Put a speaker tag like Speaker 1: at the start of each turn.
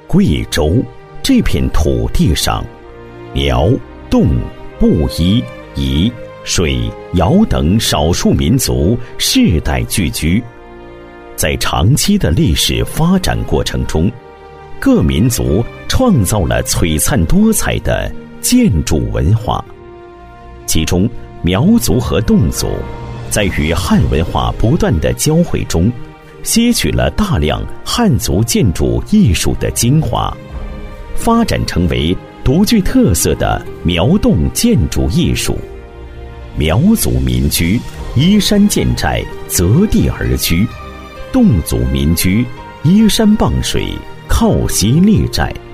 Speaker 1: 贵州这片土地上，苗、侗、布依、彝、水、瑶等少数民族世代聚居。在长期的历史发展过程中，各民族创造了璀璨多彩的建筑文化。其中苗族和侗族在与汉文化不断的交汇中，吸取了大量汉族建筑艺术的精华，发展成为独具特色的苗侗建筑艺术。苗族民居依山建寨，择地而居；侗族民居依山傍水，靠溪立寨。